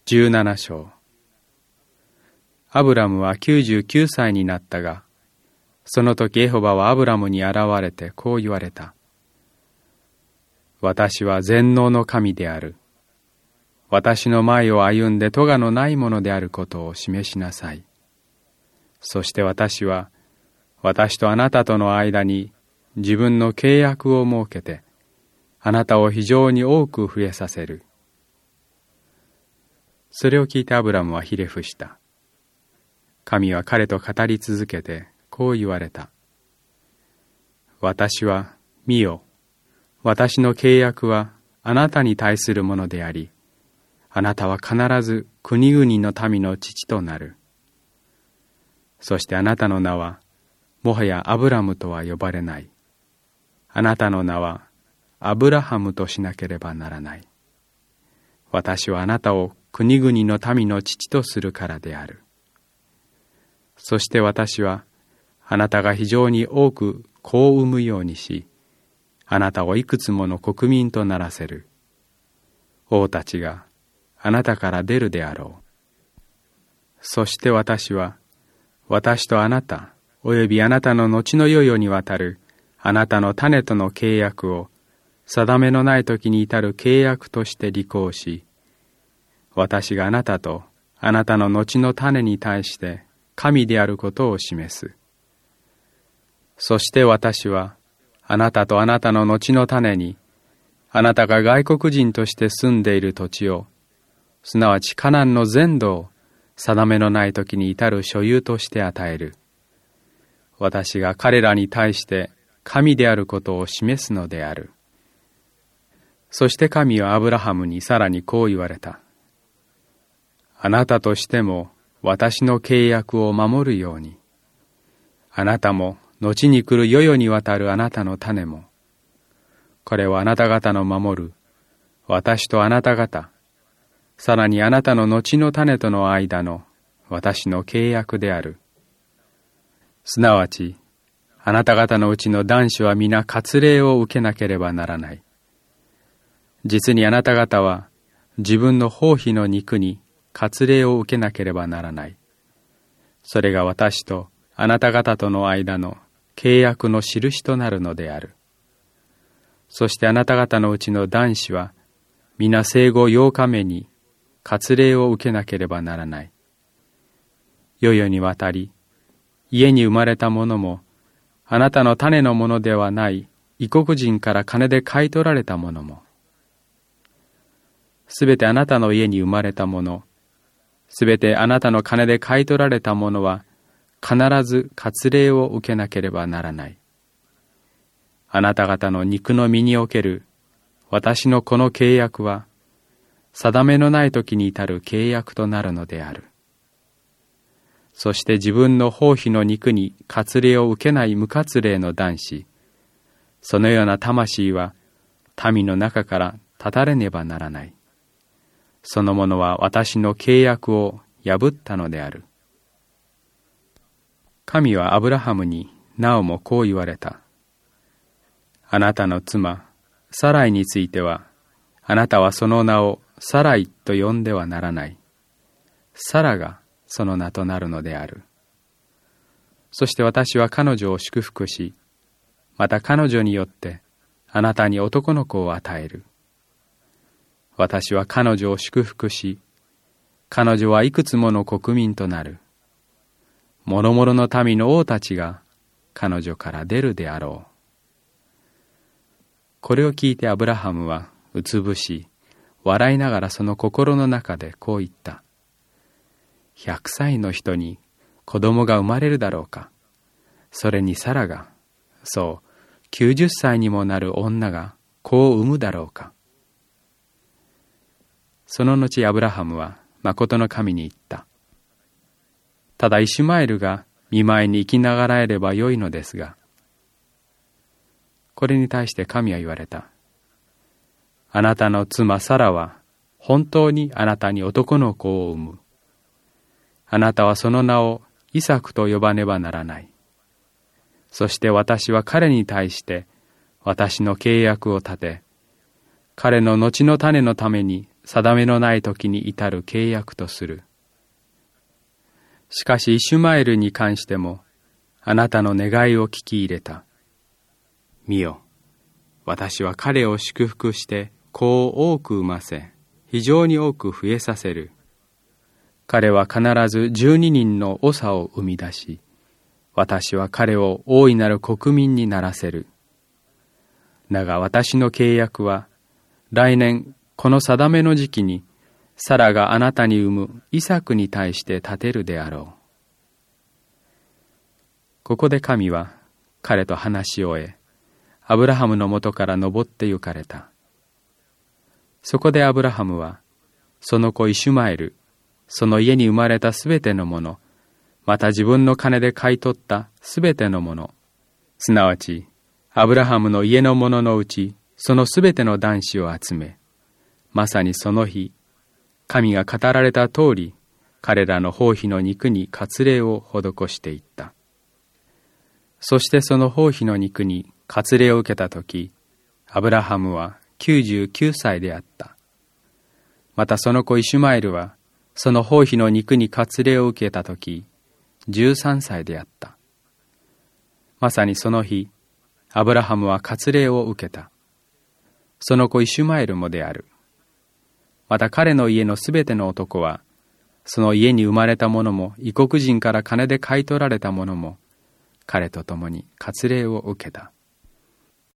17章。アブラムは99歳になったが、その時エホバはアブラムに現れてこう言われた。私は全能の神である。私の前を歩んで咎のないものであることを示しなさい。そして私は、私とあなたとの間に自分の契約を設けて、あなたを非常に多く増えさせる。それを聞いてアブラムはひれ伏した。神は彼と語り続けてこう言われた。私は、見よ、私の契約はあなたに対するものであり、あなたは必ず国々の民の父となる。そしてあなたの名は、もはやアブラムとは呼ばれない。あなたの名はアブラハムとしなければならない。私はあなたを国々の民の父とするからである。そして私はあなたが非常に多く子を産むようにし、あなたをいくつもの国民とならせる。王たちがあなたから出るであろう。そして私は、私とあなた、およびあなたの後の世々にわたるあなたの種との契約を、定めのない時に至る契約として履行し、私があなたとあなたの後の種に対して神であることを示す。そして私は、あなたとあなたの後の種に、あなたが外国人として住んでいる土地を、すなわちカナンの全土を、定めのない時に至る所有として与える。私が彼らに対して神であることを示すのである。そして神はアブラハムにさらにこう言われた。あなたとしても私の契約を守るように、あなたも後に来る世々にわたるあなたの種も、これはあなた方の守る、私とあなた方、さらにあなたの後の種との間の私の契約である。すなわち、あなた方のうちの男子は皆割礼を受けなければならない。実にあなた方は自分の包皮の肉に割礼を受けなければならない。それが私とあなた方との間の契約の印となるのである。そしてあなた方のうちの男子は皆生後8日目に割礼を受けなければならない。世々にわたり、家に生まれた者も、あなたの種のものではない異国人から金で買い取られた者も、すべてあなたの家に生まれた者、すべてあなたの金で買い取られた者は、必ず割礼を受けなければならない。あなた方の肉の身における私のこの契約は、定めのない時に至る契約となるのである。そして自分の包皮の肉に割礼を受けない無割礼の男子、そのような魂は民の中から断たれねばならない。その者は私の契約を破ったのである。神はアブラハムになおもこう言われた。あなたの妻、サライについては、あなたはその名をサライと呼んではならない。サラがその名となるのである。そして私は彼女を祝福し、また彼女によってあなたに男の子を与える。私は彼女を祝福し、彼女はいくつもの国民となる。もろもろの民の王たちが彼女から出るであろう。これを聞いてアブラハムはうつぶし、笑いながらその心の中でこう言った。100歳の人に子供が生まれるだろうか。それにサラが、そう90歳にもなる女が子を産むだろうか。その後アブラハムは誠の神に言った。ただイシュマエルが見舞いに生きながらえればよいのですが。これに対して神は言われた。あなたの妻サラは本当にあなたに男の子を産む。あなたはその名をイサクと呼ばねばならない。そして私は彼に対して私の契約を立て、彼の後の種のために定めのない時に至る契約とする。しかしイシュマエルに関しても、あなたの願いを聞き入れた。見よ、私は彼を祝福して子を多く産ませ、非常に多く増えさせる。彼は必ず12人の長を生み出し、私は彼を大いなる国民にならせる。だが私の契約は、来年この定めの時期に、サラがあなたに産むイサクに対して立てるであろう。ここで神は彼と話し終え、アブラハムのもとから登って行かれた。そこでアブラハムは、その子イシュマエル、その家に生まれたすべてのもの、また自分の金で買い取ったすべてのもの、すなわちアブラハムの家のもののうち、そのすべての男子を集め、まさにその日、神が語られた通り、彼らの包皮の肉に割礼を施していった。そしてその包皮の肉に割礼を受けたとき、アブラハムは99歳であった。またその子イシュマエルは、その包皮の肉に割礼を受けたとき、13歳であった。まさにその日、アブラハムは割礼を受けた。その子イシュマエルもである。また彼の家のすべての男は、その家に生まれた者も異国人から金で買い取られた者も、彼と共に割礼を受けた。